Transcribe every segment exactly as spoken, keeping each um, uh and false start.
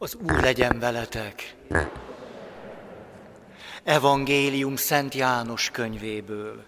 Az Úr legyen veletek! Evangélium Szent János könyvéből.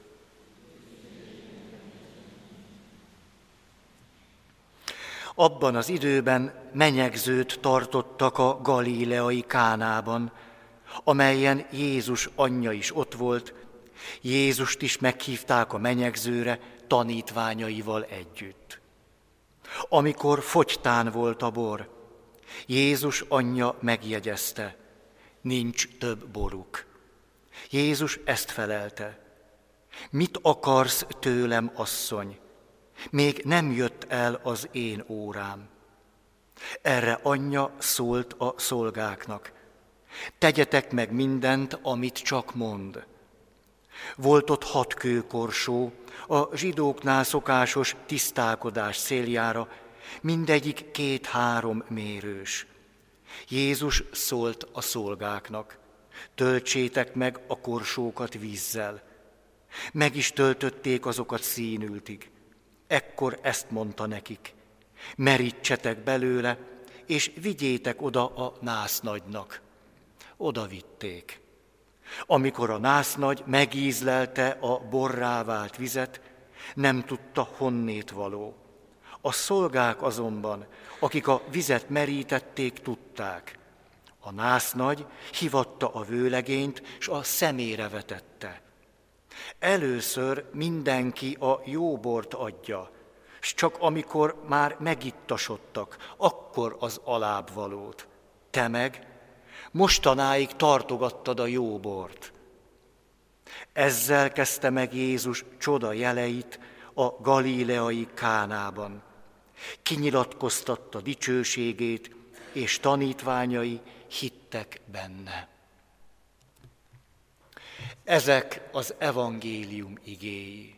Abban az időben menyegzőt tartottak a galileai Kánában, amelyen Jézus anyja is ott volt. Jézust is meghívták a menyegzőre tanítványaival együtt. Amikor fogytán volt a bor, Jézus anyja megjegyezte, nincs több boruk. Jézus ezt felelte, mit akarsz tőlem, asszony? Még nem jött el az én órám. Erre anyja szólt a szolgáknak, tegyetek meg mindent, amit csak mond. Volt ott hat kőkorsó, a zsidóknál szokásos tisztálkodás céljára, mindegyik két-három mérős. Jézus szólt a szolgáknak, töltsétek meg a korsókat vízzel. Meg is töltötték azokat színültig. Ekkor ezt mondta nekik, merítsetek belőle, és vigyétek oda a násznagynak. Oda vitték. Amikor a násznagy megízlelte a borrá vált vizet, nem tudta, honnét való. A szolgák azonban, akik a vizet merítették, tudták. A násznagy hivatta a vőlegényt, s a szemére vetette. Először mindenki a jó bort adja, s csak amikor már megittasodtak, akkor az alábbvalót. Te meg mostanáig tartogattad a jó bort. Ezzel kezdte meg Jézus csoda jeleit a galileai Kánában. Kinyilatkoztatta dicsőségét, és tanítványai hittek benne. Ezek az evangélium igéi.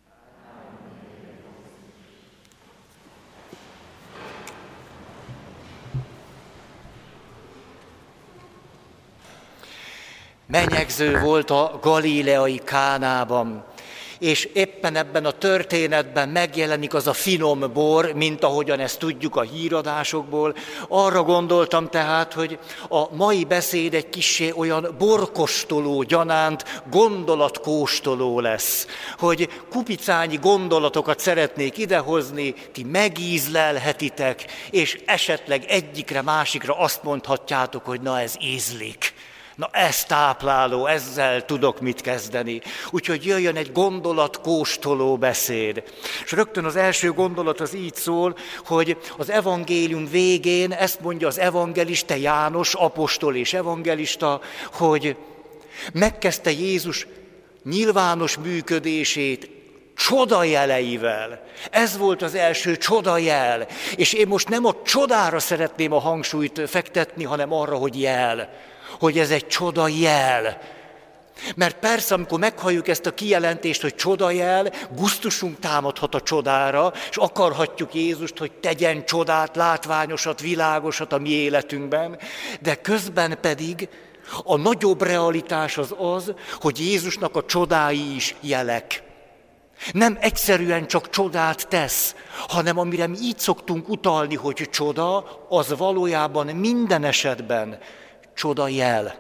Menyegző volt a galileai Kánában, és éppen ebben a történetben megjelenik az a finom bor, mint ahogyan ezt tudjuk a híradásokból. Arra gondoltam tehát, hogy a mai beszéd egy kissé olyan borkostoló gyanánt gondolatkóstoló lesz, hogy kupicányi gondolatokat szeretnék idehozni, ti megízlelhetitek, és esetleg egyikre, másikra azt mondhatjátok, hogy na ez ízlik. Na ez tápláló, ezzel tudok mit kezdeni. Úgyhogy jöjjön egy gondolatkóstoló beszéd. És rögtön az első gondolat az így szól, hogy az evangélium végén ezt mondja az evangelista János, apostol és evangelista, hogy megkezdte Jézus nyilvános működését csodajeleivel. Ez volt az első csodajel. És én most nem a csodára szeretném a hangsúlyt fektetni, hanem arra, hogy jel. Hogy ez egy csodajel. Mert persze, amikor meghalljuk ezt a kijelentést, hogy csodajel, gusztusunk támadhat a csodára, és akarhatjuk Jézust, hogy tegyen csodát, látványosat, világosat a mi életünkben, de közben pedig a nagyobb realitás az az, hogy Jézusnak a csodái is jelek. Nem egyszerűen csak csodát tesz, hanem amire mi így szoktunk utalni, hogy csoda, az valójában minden esetben csodajel.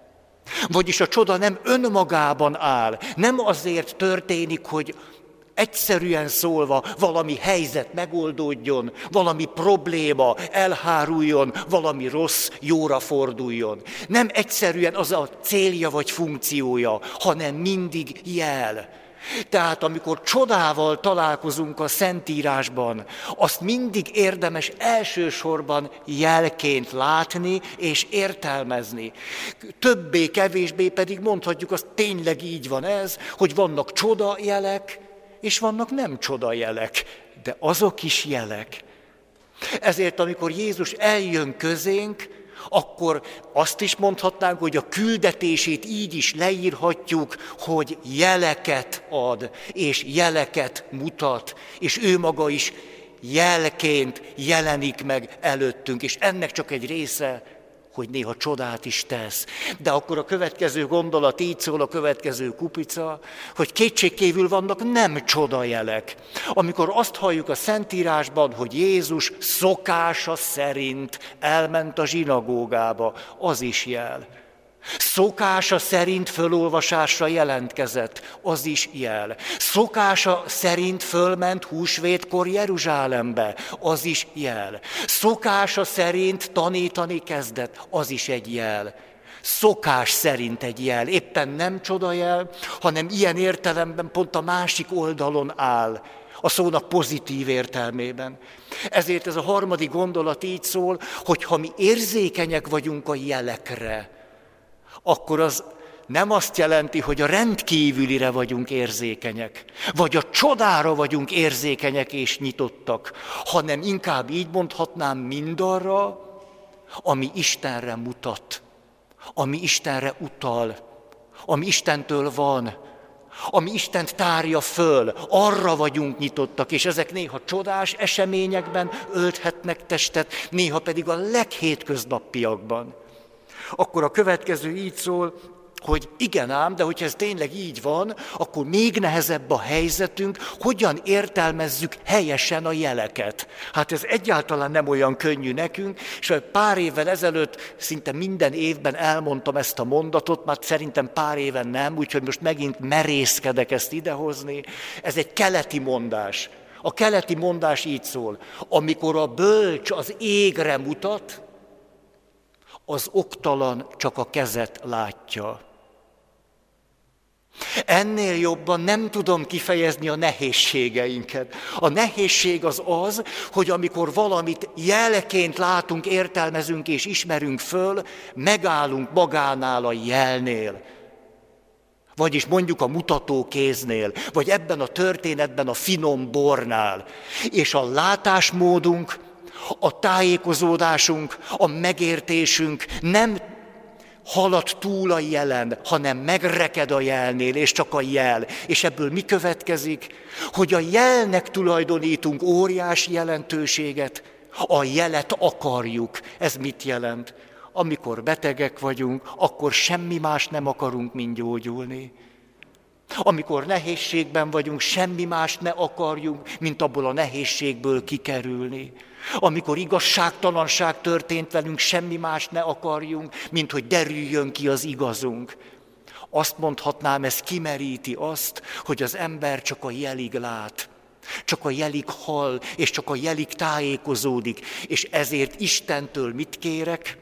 Vagyis a csoda nem önmagában áll, nem azért történik, hogy egyszerűen szólva valami helyzet megoldódjon, valami probléma elháruljon, valami rossz jóra forduljon. Nem egyszerűen az a célja vagy funkciója, hanem mindig jel. Tehát amikor csodával találkozunk a Szentírásban, azt mindig érdemes elsősorban jelként látni és értelmezni. Többé-kevésbé pedig mondhatjuk, azt tényleg így van ez, hogy vannak csodajelek, és vannak nem csodajelek, de azok is jelek. Ezért, amikor Jézus eljön közénk, akkor azt is mondhatnánk, hogy a küldetését így is leírhatjuk, hogy jeleket ad, és jeleket mutat, és ő maga is jelként jelenik meg előttünk, és ennek csak egy része, hogy néha csodát is tesz. De akkor a következő gondolat így szól, a következő kupica, hogy kétségkívül vannak nem csodajelek. Amikor azt halljuk a Szentírásban, hogy Jézus szokása szerint elment a zsinagógába, az is jel. Szokása szerint fölolvasásra jelentkezett, az is jel. Szokása szerint fölment húsvétkor Jeruzsálembe, az is jel. Szokása szerint tanítani kezdett, az is egy jel. Szokás szerint egy jel, éppen nem csodajel, hanem ilyen értelemben pont a másik oldalon áll, a szónak pozitív értelmében. Ezért ez a harmadik gondolat így szól, hogy ha mi érzékenyek vagyunk a jelekre, akkor az nem azt jelenti, hogy a rendkívülire vagyunk érzékenyek, vagy a csodára vagyunk érzékenyek és nyitottak, hanem inkább így mondhatnám mindarra, ami Istenre mutat, ami Istenre utal, ami Istentől van, ami Istent tárja föl, arra vagyunk nyitottak, és ezek néha csodás eseményekben ölthetnek testet, néha pedig a leghétköznappiakban. Akkor a következő így szól, hogy igen ám, de hogyha ez tényleg így van, akkor még nehezebb a helyzetünk, hogyan értelmezzük helyesen a jeleket. Hát ez egyáltalán nem olyan könnyű nekünk, és pár évvel ezelőtt szinte minden évben elmondtam ezt a mondatot, már szerintem pár éven nem, úgyhogy most megint merészkedek ezt idehozni. Ez egy keleti mondás. A keleti mondás így szól, amikor a bölcs az égre mutat, az oktalan csak a kezet látja. Ennél jobban nem tudom kifejezni a nehézségeinket. A nehézség az az, hogy amikor valamit jelként látunk, értelmezünk és ismerünk föl, megállunk magánál a jelnél. Vagyis mondjuk a mutatókéznél, vagy ebben a történetben a finom bornál. És a látásmódunk, a tájékozódásunk, a megértésünk nem halad túl a jelen, hanem megreked a jelnél, és csak a jel. És ebből mi következik? Hogy a jelnek tulajdonítunk óriási jelentőséget, a jelet akarjuk. Ez mit jelent? Amikor betegek vagyunk, akkor semmi más nem akarunk, mint gyógyulni. Amikor nehézségben vagyunk, semmi más ne akarjunk, mint abból a nehézségből kikerülni. Amikor igazságtalanság történt velünk, semmi más ne akarjunk, mint hogy derüljön ki az igazunk. Azt mondhatnám, ez kimeríti azt, hogy az ember csak a jelig lát, csak a jelig hall, és csak a jelig tájékozódik. És ezért Istentől mit kérek?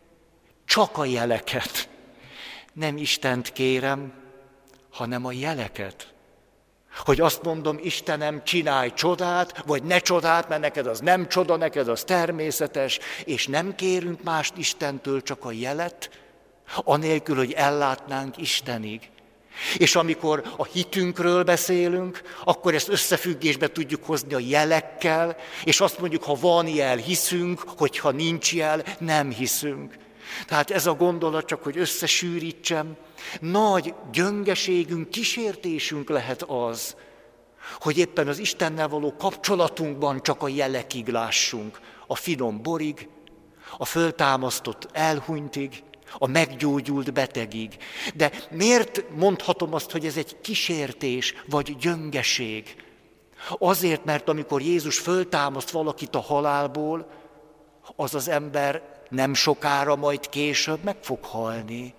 Csak a jeleket. Nem Istent kérem, hanem a jeleket. Hogy azt mondom, Istenem, csinálj csodát, vagy ne csodát, mert neked az nem csoda, neked az természetes, és nem kérünk mást Istentől, csak a jelet, anélkül, hogy ellátnánk Istenig. És amikor a hitünkről beszélünk, akkor ezt összefüggésbe tudjuk hozni a jelekkel, és azt mondjuk, ha van jel, hiszünk, hogyha nincs jel, nem hiszünk. Tehát ez a gondolat, csak hogy összesűrítsem, nagy gyöngeségünk, kísértésünk lehet az, hogy éppen az Istennel való kapcsolatunkban csak a jelekig lássunk, a finom borig, a föltámasztott elhunytig, a meggyógyult betegig. De miért mondhatom azt, hogy ez egy kísértés vagy gyöngeség? Azért, mert amikor Jézus föltámaszt valakit a halálból, az az ember nem sokára, majd később meg fog halni.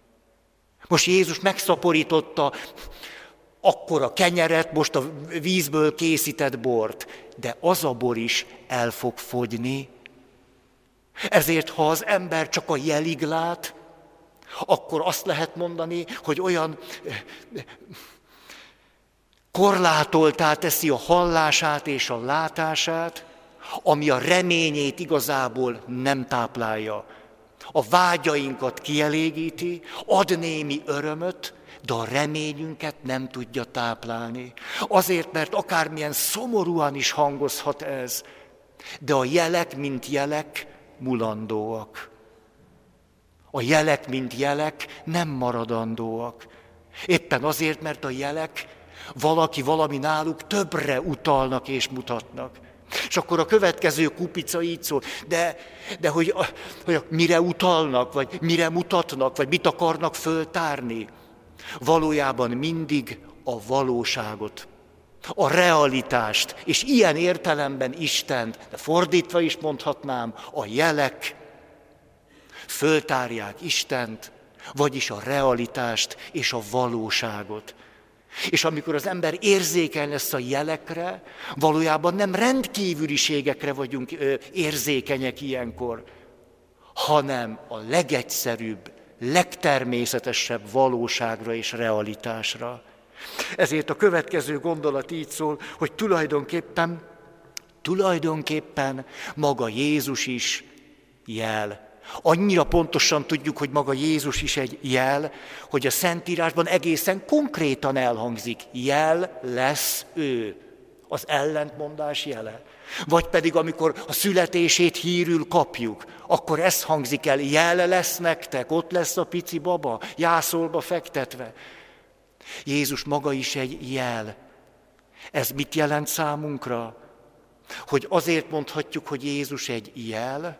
Most Jézus megszaporította akkor a kenyeret, most a vízből készített bort, de az a bor is el fog fogyni. Ezért, ha az ember csak a jelig lát, akkor azt lehet mondani, hogy olyan korlátoltá teszi a hallását és a látását, ami a reményét igazából nem táplálja. A vágyainkat kielégíti, ad némi örömöt, de a reményünket nem tudja táplálni. Azért, mert akármilyen szomorúan is hangozhat ez, de a jelek, mint jelek, mulandóak. A jelek, mint jelek, nem maradandóak. Éppen azért, mert a jelek valaki valami náluk többre utalnak és mutatnak. És akkor a következő kupica így szól, de, de hogy, hogy mire utalnak, vagy mire mutatnak, vagy mit akarnak föltárni? Valójában mindig a valóságot, a realitást, és ilyen értelemben Istent, de fordítva is mondhatnám, a jelek föltárják Istent, vagyis a realitást és a valóságot. És amikor az ember érzékeny lesz a jelekre, valójában nem rendkívüliségekre vagyunk érzékenyek ilyenkor, hanem a legegyszerűbb, legtermészetesebb valóságra és realitásra. Ezért a következő gondolat így szól, hogy tulajdonképpen, tulajdonképpen maga Jézus is jel. Annyira pontosan tudjuk, hogy maga Jézus is egy jel, hogy a Szentírásban egészen konkrétan elhangzik, jel lesz ő, az ellentmondás jele. Vagy pedig amikor a születését hírül kapjuk, akkor ez hangzik el, jel lesz nektek, ott lesz a pici baba, jászolba fektetve. Jézus maga is egy jel. Ez mit jelent számunkra? Hogy azért mondhatjuk, hogy Jézus egy jel,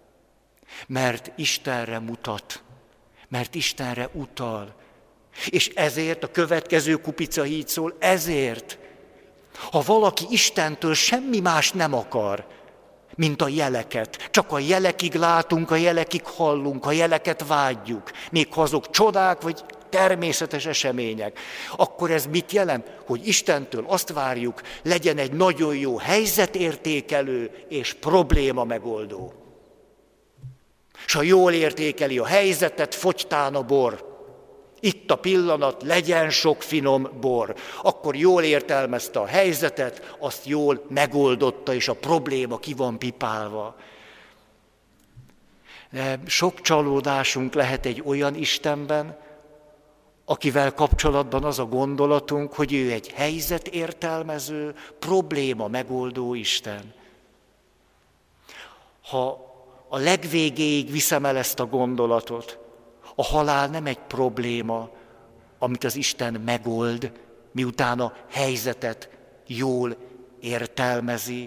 mert Istenre mutat, mert Istenre utal. És ezért a következő kupica így szól, ezért, ha valaki Istentől semmi más nem akar, mint a jeleket, csak a jelekig látunk, a jelekig hallunk, a jeleket vágyjuk, még ha azok csodák vagy természetes események, akkor ez mit jelent? Hogy Istentől azt várjuk, legyen egy nagyon jó helyzetértékelő és probléma megoldó. És ha jól értékeli a helyzetet, fogytán a bor. Itt a pillanat, legyen sok finom bor. Akkor jól értelmezte a helyzetet, azt jól megoldotta, és a probléma ki van pipálva. De sok csalódásunk lehet egy olyan Istenben, akivel kapcsolatban az a gondolatunk, hogy ő egy helyzetértelmező, probléma megoldó Isten. Ha a legvégéig viszem el ezt a gondolatot, a halál nem egy probléma, amit az Isten megold, miután a helyzetet jól értelmezi.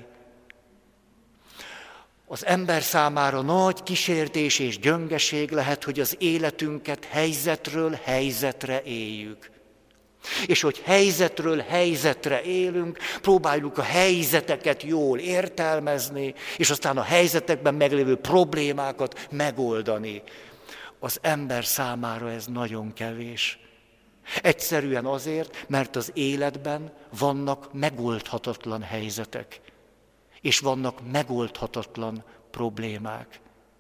Az ember számára nagy kísértés és gyöngeség lehet, hogy az életünket helyzetről helyzetre éljük. És hogy helyzetről helyzetre élünk, próbáljuk a helyzeteket jól értelmezni, és aztán a helyzetekben meglévő problémákat megoldani. Az ember számára ez nagyon kevés. Egyszerűen azért, mert az életben vannak megoldhatatlan helyzetek, és vannak megoldhatatlan problémák.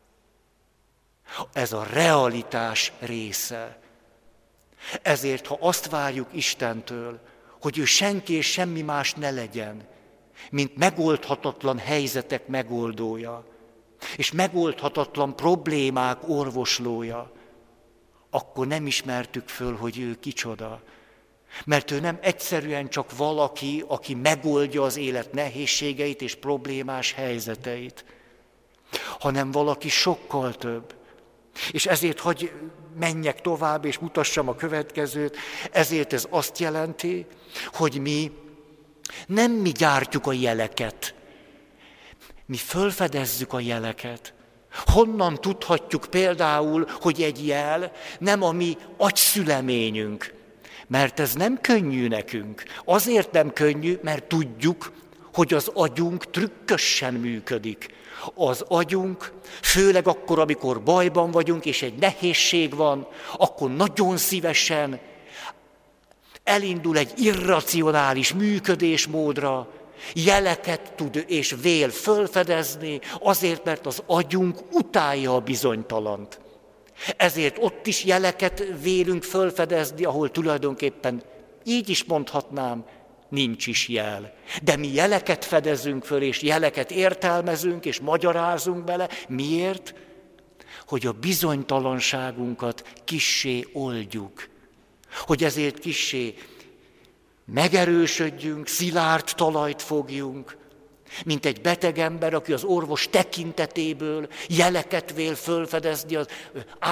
Ez a realitás része. Ezért, ha azt várjuk Istentől, hogy ő senki és semmi más ne legyen, mint megoldhatatlan helyzetek megoldója, és megoldhatatlan problémák orvoslója, akkor nem ismertük föl, hogy ő kicsoda. Mert ő nem egyszerűen csak valaki, aki megoldja az élet nehézségeit és problémás helyzeteit, hanem valaki sokkal több. És ezért hagy menjek tovább, és mutassam a következőt, ezért ez azt jelenti, hogy mi nem mi gyártjuk a jeleket, mi fölfedezzük a jeleket. Honnan tudhatjuk például, hogy egy jel nem a mi agyszüleményünk? Mert ez nem könnyű nekünk. Azért nem könnyű, mert tudjuk, hogy az agyunk trükkösen működik. Az agyunk, főleg akkor, amikor bajban vagyunk, és egy nehézség van, akkor nagyon szívesen elindul egy irracionális működésmódra, jeleket tud és vél fölfedezni, azért, mert az agyunk utálja a bizonytalant. Ezért ott is jeleket vélünk fölfedezni, ahol tulajdonképpen, így is mondhatnám, nincs is jel. De mi jeleket fedezünk föl, és jeleket értelmezünk, és magyarázunk bele. Miért? Hogy a bizonytalanságunkat kissé oldjuk. Hogy ezért kissé megerősödjünk, szilárd talajt fogjunk, mint egy beteg ember, aki az orvos tekintetéből jeleket vél fölfedezni az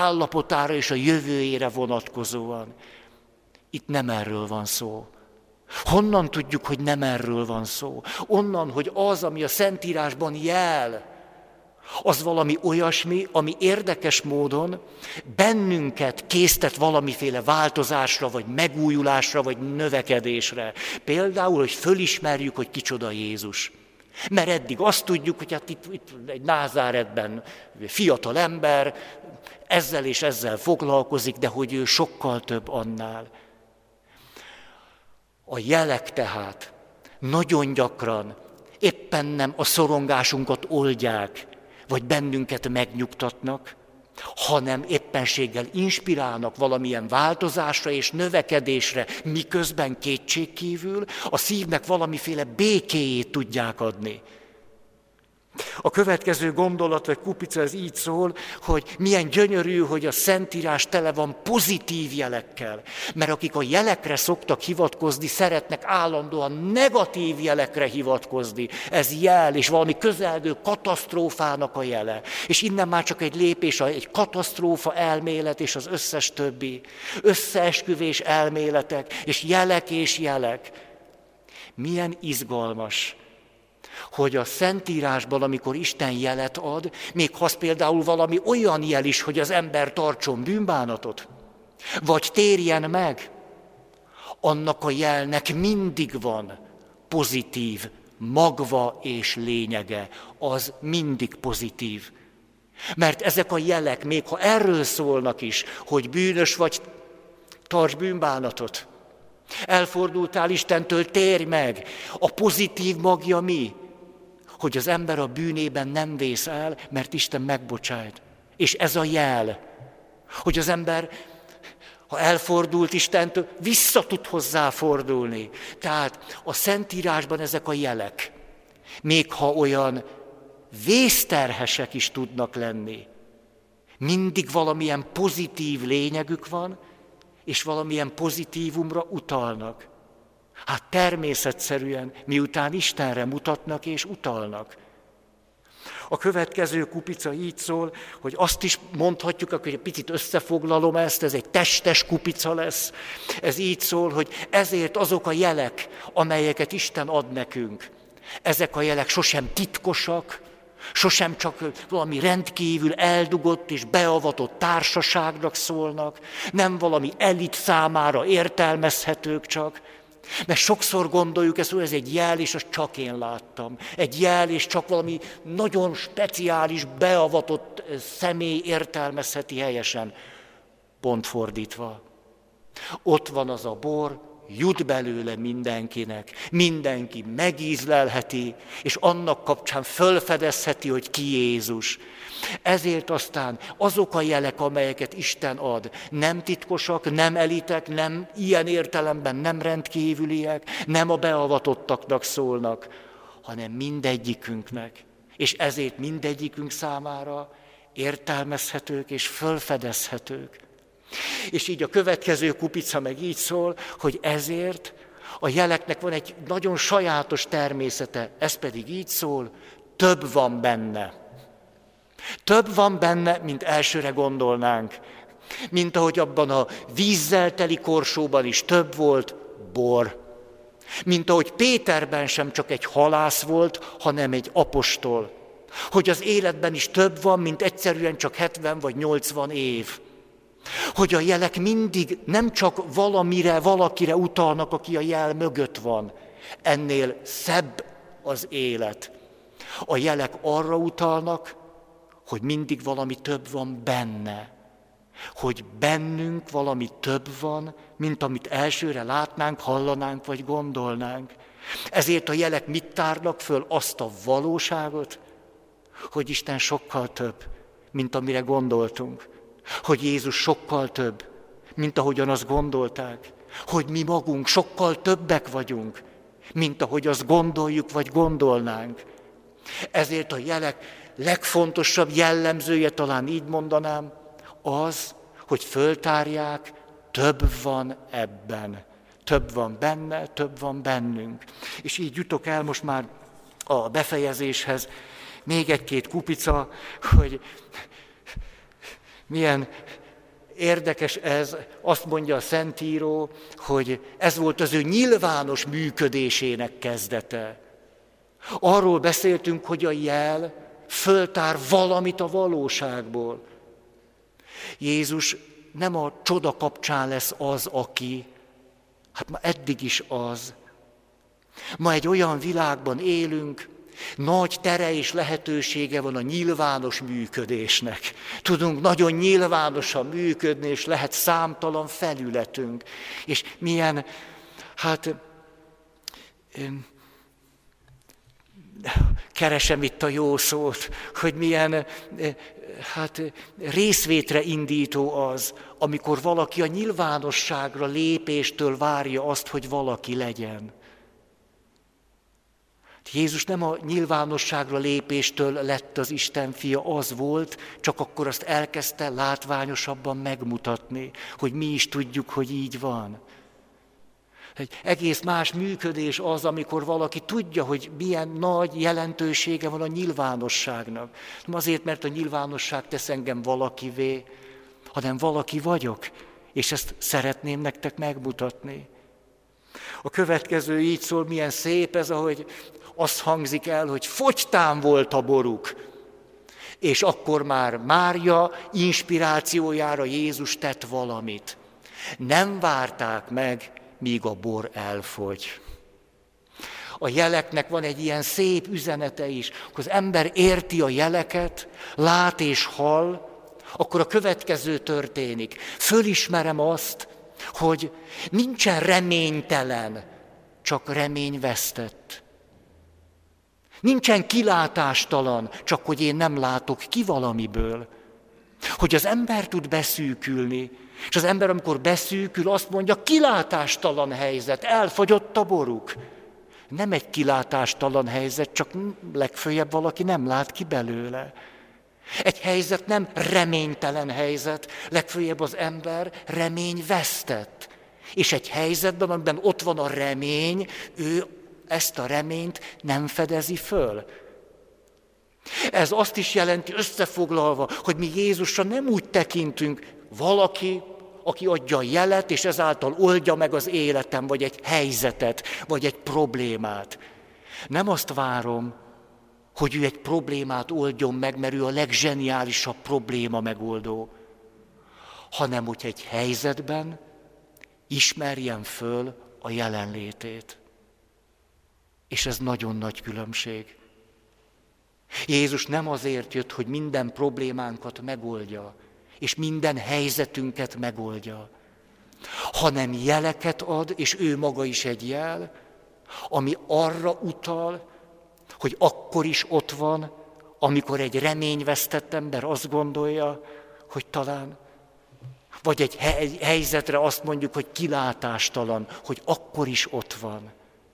állapotára és a jövőjére vonatkozóan. Itt nem erről van szó, Honnan tudjuk, hogy nem erről van szó? Onnan, hogy az, ami a Szentírásban jel, az valami olyasmi, ami érdekes módon bennünket késztet valamiféle változásra, vagy megújulásra, vagy növekedésre. Például, hogy fölismerjük, hogy kicsoda Jézus. Mert eddig azt tudjuk, hogy hát itt, itt egy Názáretben fiatal ember, ezzel és ezzel foglalkozik, de hogy ő sokkal több annál. A jelek tehát nagyon gyakran éppen nem a szorongásunkat oldják, vagy bennünket megnyugtatnak, hanem éppenséggel inspirálnak valamilyen változásra és növekedésre, miközben kétségkívül a szívnek valamiféle békéjét tudják adni. A következő gondolat, vagy kupica, ez így szól, hogy milyen gyönyörű, hogy a Szentírás tele van pozitív jelekkel. Mert akik a jelekre szoktak hivatkozni, szeretnek állandóan negatív jelekre hivatkozni. Ez jel, és valami közelgő katasztrófának a jele. És innen már csak egy lépés, egy katasztrófa elmélet, és az összes többi. Összeesküvés elméletek, és jelek és jelek. Milyen izgalmas, hogy a Szentírásban, amikor Isten jelet ad, még ha az például valami olyan jel is, hogy az ember tartson bűnbánatot, vagy térjen meg, annak a jelnek mindig van pozitív magva és lényege, az mindig pozitív. Mert ezek a jelek, még ha erről szólnak is, hogy bűnös vagy, tarts bűnbánatot, elfordultál Istentől, térj meg, a pozitív magja mi? Hogy az ember a bűnében nem vész el, mert Isten megbocsájt. És ez a jel, hogy az ember, ha elfordult Istentől, vissza tud hozzá fordulni. Tehát a Szentírásban ezek a jelek, még ha olyan vészterhesek is tudnak lenni, mindig valamilyen pozitív lényegük van, és valamilyen pozitívumra utalnak. Hát természetszerűen, miután Istenre mutatnak és utalnak. A következő kupica így szól, hogy azt is mondhatjuk, akkor egy picit összefoglalom ezt, ez egy testes kupica lesz. Ez így szól, hogy ezért azok a jelek, amelyeket Isten ad nekünk, ezek a jelek sosem titkosak, sosem csak valami rendkívül eldugott és beavatott társaságnak szólnak, nem valami elit számára értelmezhetők csak, mert sokszor gondoljuk ezt, hogy ez egy jel, és azt csak én láttam. Egy jel, és csak valami nagyon speciális, beavatott személy értelmezheti helyesen. Pont fordítva. Ott van az a bor, jut belőle mindenkinek, mindenki megízlelheti, és annak kapcsán fölfedezheti, hogy ki Jézus. Ezért aztán azok a jelek, amelyeket Isten ad, nem titkosak, nem elitek, nem ilyen értelemben nem rendkívüliek, nem a beavatottaknak szólnak, hanem mindegyikünknek. És ezért mindegyikünk számára értelmezhetők és fölfedezhetők. És így a következő kupica meg így szól, hogy ezért a jeleknek van egy nagyon sajátos természete, ez pedig így szól, több van benne. Több van benne, mint elsőre gondolnánk. Mint ahogy abban a vízzel teli korsóban is több volt bor. Mint ahogy Péterben sem csak egy halász volt, hanem egy apostol. Hogy az életben is több van, mint egyszerűen csak hetven vagy nyolcvan év. Hogy a jelek mindig nem csak valamire, valakire utalnak, aki a jel mögött van. Ennél szebb az élet. A jelek arra utalnak, hogy mindig valami több van benne. Hogy bennünk valami több van, mint amit elsőre látnánk, hallanánk vagy gondolnánk. Ezért a jelek mit tárnak föl? Azt a valóságot, hogy Isten sokkal több, mint amire gondoltunk. Hogy Jézus sokkal több, mint ahogyan azt gondolták. Hogy mi magunk sokkal többek vagyunk, mint ahogy azt gondoljuk vagy gondolnánk. Ezért a jelek legfontosabb jellemzője, talán így mondanám, az, hogy föltárják, több van ebben. Több van benne, több van bennünk. És így jutok el most már a befejezéshez. Még egy-két kupica, hogy milyen Érdekes ez, azt mondja a Szentíró, hogy ez volt az ő nyilvános működésének kezdete. Arról beszéltünk, hogy a jel föltár valamit a valóságból. Jézus nem a csoda kapcsán lesz az, aki, hát ma eddig is az. Ma egy olyan világban élünk, nagy tere és lehetősége van a nyilvános működésnek. Tudunk nagyon nyilvánosan működni, és lehet számtalan felületünk. És milyen, hát, keresem itt a jó szót, hogy milyen, hát, részvétre indító az, amikor valaki a nyilvánosságra lépéstől várja azt, hogy valaki legyen. Jézus nem a nyilvánosságra lépéstől lett az Isten fia, az volt, csak akkor azt elkezdte látványosabban megmutatni, hogy mi is tudjuk, hogy így van. Egy egész más működés az, amikor valaki tudja, hogy milyen nagy jelentősége van a nyilvánosságnak. Nem azért, mert a nyilvánosság tesz engem valakivé, hanem valaki vagyok, és ezt szeretném nektek megmutatni. A következő így szól, milyen szép ez, ahogy azt hangzik el, hogy fogytán volt a boruk. És akkor már Mária inspirációjára Jézus tett valamit. Nem várták meg, míg a bor elfogy. A jeleknek van egy ilyen szép üzenete is, hogy az ember érti a jeleket, lát és hall, akkor a következő történik. Fölismerem azt, hogy nincsen reménytelen, csak reményvesztett. Nincsen kilátástalan, csak hogy én nem látok ki valamiből. Hogy az ember tud beszűkülni, és az ember, amikor beszűkül, azt mondja, kilátástalan helyzet, elfogyott a boruk. Nem egy kilátástalan helyzet, csak legföljebb valaki nem lát ki belőle. Egy helyzet nem reménytelen helyzet, legföljebb az ember reményvesztett. És egy helyzetben, amiben ott van a remény, ő ezt a reményt nem fedezi föl. Ez azt is jelenti összefoglalva, hogy mi Jézusra nem úgy tekintünk, valaki, aki adja a jelet, és ezáltal oldja meg az életem, vagy egy helyzetet, vagy egy problémát. Nem azt várom, hogy ő egy problémát oldjon meg, mert ő a legzseniálisabb probléma megoldó, hanem hogy egy helyzetben ismerjen föl a jelenlétét. És ez nagyon nagy különbség. Jézus nem azért jött, hogy minden problémánkat megoldja, és minden helyzetünket megoldja, hanem jeleket ad, és ő maga is egy jel, ami arra utal, hogy akkor is ott van, amikor egy reményvesztett ember azt gondolja, hogy talán, vagy egy helyzetre azt mondjuk, hogy kilátástalan, hogy akkor is ott van.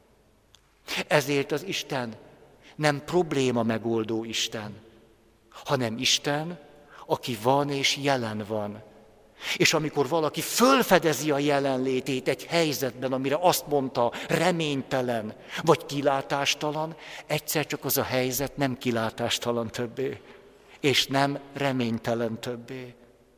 Ezért az Isten nem probléma megoldó Isten, hanem Isten, aki van és jelen van. És amikor valaki fölfedezi a jelenlétét egy helyzetben, amire azt mondta, reménytelen vagy kilátástalan, egyszer csak az a helyzet nem kilátástalan többé, és nem reménytelen többé.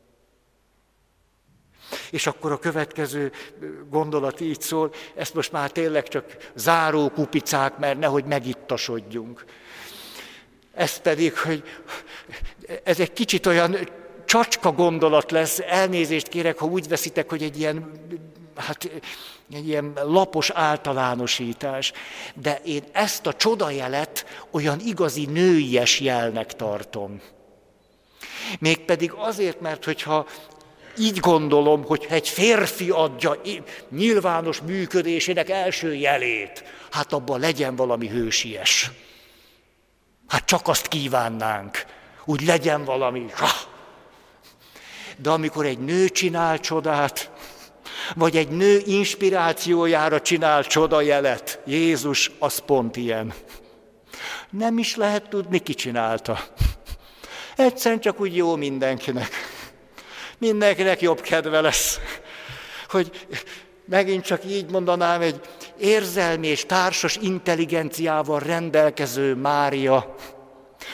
És akkor a következő gondolat így szól, ezt most már tényleg csak záró kupicák, mert nehogy megittasodjunk. Ez pedig, hogy ez egy kicsit olyan csacska gondolat lesz, elnézést kérek, ha úgy veszitek, hogy egy ilyen, hát, egy ilyen lapos általánosítás, de én ezt a csodajelet olyan igazi nőies jelnek tartom. Mégpedig azért, mert hogyha így gondolom, hogy egy férfi adja nyilvános működésének első jelét, hát abban legyen valami hősies. Hát csak azt kívánnánk, úgy legyen valami. De amikor egy nő csinál csodát, vagy egy nő inspirációjára csinál csodajelet, Jézus az pont ilyen. Nem is lehet tudni, ki csinálta. Egyszerűen csak úgy jó mindenkinek. Mindenkinek jobb kedve lesz, hogy megint csak így mondanám, egy érzelmi és társas intelligenciával rendelkező Mária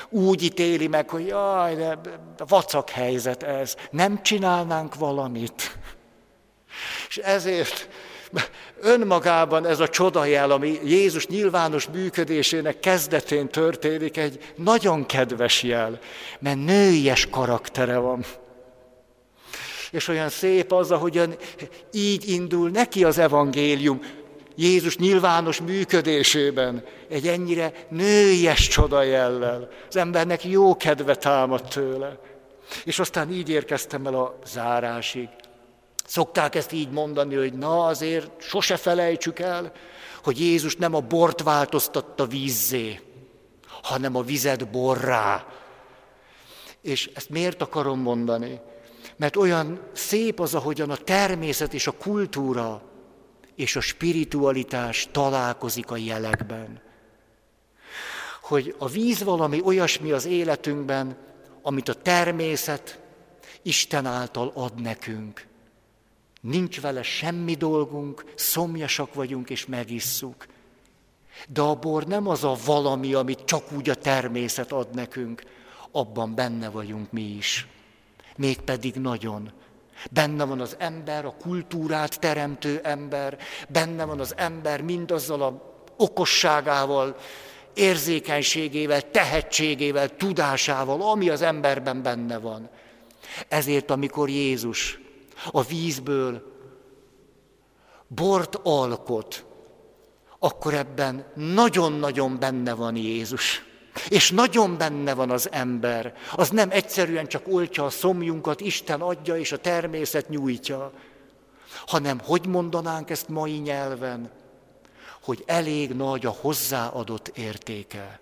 úgy ítéli meg, hogy jaj, de vacak helyzet ez, nem csinálnánk valamit. És ezért önmagában ez a csodajel, ami Jézus nyilvános működésének kezdetén történik, egy nagyon kedves jel, mert nőies karaktere van. És olyan szép az, ahogyan így indul neki az evangélium, Jézus nyilvános működésében, egy ennyire nőies csodajellel. Az embernek jó kedve támad tőle. És aztán így érkeztem el a zárásig. Szokták ezt így mondani, hogy na azért sose felejtsük el, hogy Jézus nem a bort változtatta vízzé, hanem a vizet borrá. És ezt miért akarom mondani? Mert olyan szép az, ahogyan a természet és a kultúra és a spiritualitás találkozik a jelekben. Hogy a víz valami olyasmi az életünkben, amit a természet Isten által ad nekünk. Nincs vele semmi dolgunk, szomjasak vagyunk és megisszuk. De a bor nem az a valami, amit csak úgy a természet ad nekünk, abban benne vagyunk mi is. Mégpedig nagyon. Benne van az ember, a kultúrát teremtő ember, benne van az ember mindazzal a okosságával, érzékenységével, tehetségével, tudásával, ami az emberben benne van. Ezért, amikor Jézus a vízből bort alkot, akkor ebben nagyon-nagyon benne van Jézus. És nagyon benne van az ember. Az nem egyszerűen csak oltja a szomjunkat, Isten adja és a természet nyújtja, hanem hogy mondanánk ezt mai nyelven, hogy elég nagy a hozzáadott értéke.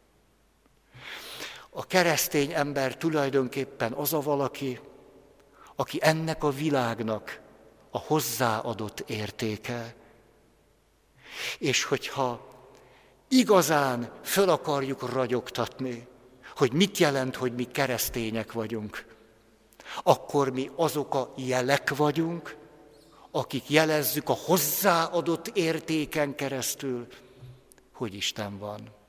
A keresztény ember tulajdonképpen az a valaki, aki ennek a világnak a hozzáadott értéke. És hogyha igazán föl akarjuk ragyogtatni, hogy mit jelent, hogy mi keresztények vagyunk, akkor mi azok a jelek vagyunk, akik jelezzük a hozzáadott értéken keresztül, hogy Isten van.